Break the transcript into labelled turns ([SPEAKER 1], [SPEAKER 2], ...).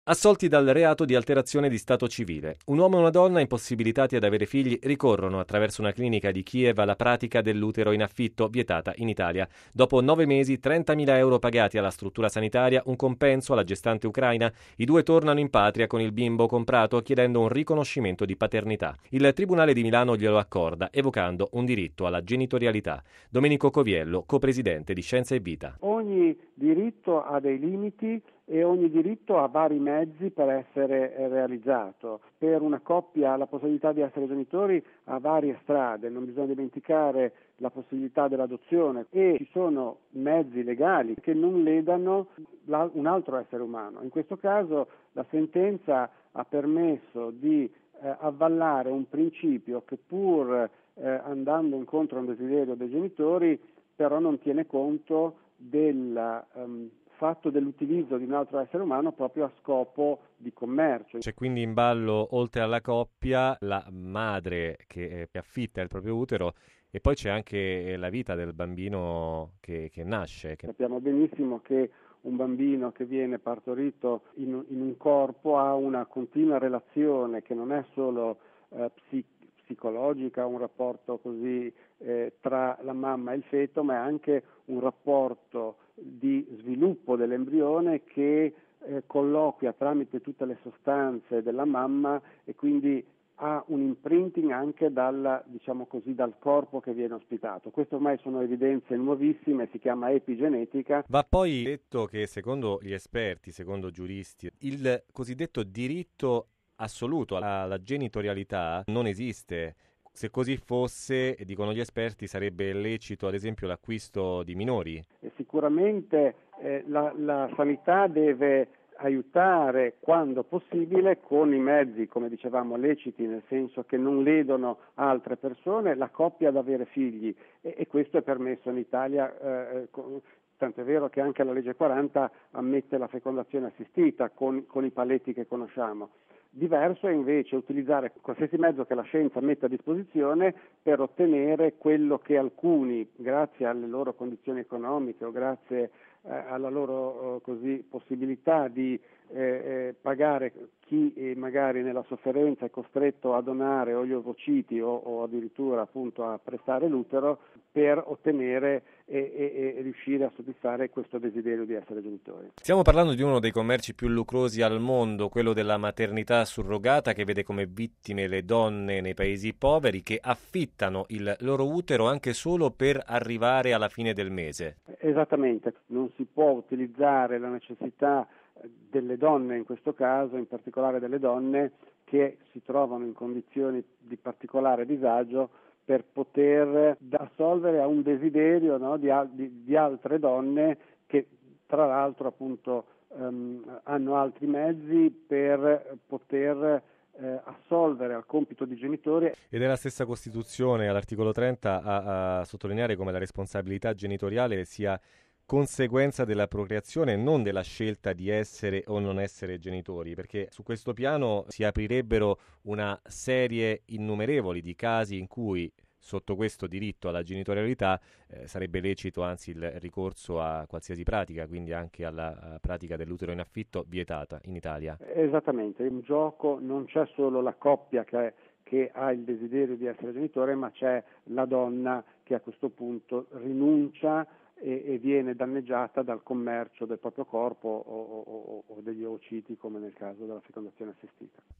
[SPEAKER 1] Assolti dal reato di alterazione di stato civile. Un uomo e una donna impossibilitati ad avere figli ricorrono attraverso una clinica di Kiev alla pratica dell'utero in affitto vietata in Italia. Dopo 9 mesi, 30.000 euro pagati alla struttura sanitaria, un compenso alla gestante ucraina, i due tornano in patria con il bimbo comprato chiedendo un riconoscimento di paternità. Il Tribunale di Milano glielo accorda, evocando un diritto alla genitorialità. Domenico Coviello, copresidente di Scienza e Vita.
[SPEAKER 2] Ogni diritto ha dei limiti e ogni diritto ha vari mezzi per essere realizzato. Per una coppia la possibilità di essere genitori ha varie strade, non bisogna dimenticare la possibilità dell'adozione e ci sono mezzi legali che non ledano un altro essere umano. In questo caso la sentenza ha permesso di avvallare un principio che pur andando incontro a un desiderio dei genitori però non tiene conto del fatto dell'utilizzo di un altro essere umano proprio a scopo di commercio.
[SPEAKER 1] C'è quindi in ballo, oltre alla coppia, la madre che affitta il proprio utero e poi c'è anche la vita del bambino che nasce.
[SPEAKER 2] Sappiamo benissimo che un bambino che viene partorito in un corpo ha una continua relazione che non è solo psicologica, un rapporto così tra la mamma e il feto, ma è anche un rapporto di sviluppo dell'embrione che colloquia tramite tutte le sostanze della mamma e quindi ha un imprinting anche dal corpo che viene ospitato. Queste ormai sono evidenze nuovissime, si chiama epigenetica.
[SPEAKER 1] Va poi detto che secondo gli esperti, secondo giuristi, il cosiddetto diritto assoluto alla genitorialità non esiste. Se così fosse, dicono gli esperti, sarebbe lecito ad esempio l'acquisto di minori.
[SPEAKER 2] E sicuramente la sanità deve aiutare quando possibile con i mezzi, come dicevamo, leciti, nel senso che non ledono altre persone, la coppia ad avere figli e questo è permesso in Italia, tanto è vero che anche la legge 40 ammette la fecondazione assistita con i paletti che conosciamo. Diverso è invece utilizzare qualsiasi mezzo che la scienza mette a disposizione per ottenere quello che alcuni, grazie alle loro condizioni economiche o grazie alla loro possibilità di pagare chi magari nella sofferenza è costretto a donare o gli ovociti o addirittura appunto a prestare l'utero per ottenere e riuscire a soddisfare questo desiderio di essere genitori.
[SPEAKER 1] Stiamo parlando di uno dei commerci più lucrosi al mondo, quello della maternità surrogata, che vede come vittime le donne nei paesi poveri che affittano il loro utero anche solo per arrivare alla fine del mese.
[SPEAKER 2] Esattamente, non si può utilizzare la necessità delle donne in questo caso, in particolare delle donne che si trovano in condizioni di particolare disagio per poter assolvere a un desiderio, no, di altre donne che tra l'altro appunto hanno altri mezzi per poter assolvere al compito di genitore.
[SPEAKER 1] Ed è la stessa Costituzione, all'articolo 30, a sottolineare come la responsabilità genitoriale sia conseguenza della procreazione e non della scelta di essere o non essere genitori, perché su questo piano si aprirebbero una serie innumerevoli di casi in cui sotto questo diritto alla genitorialità sarebbe lecito anzi il ricorso a qualsiasi pratica, quindi anche alla pratica dell'utero in affitto vietata in Italia.
[SPEAKER 2] Esattamente, in gioco non c'è solo la coppia che ha il desiderio di essere genitore, ma c'è la donna che a questo punto rinuncia e viene danneggiata dal commercio del proprio corpo o degli ovociti come nel caso della fecondazione assistita.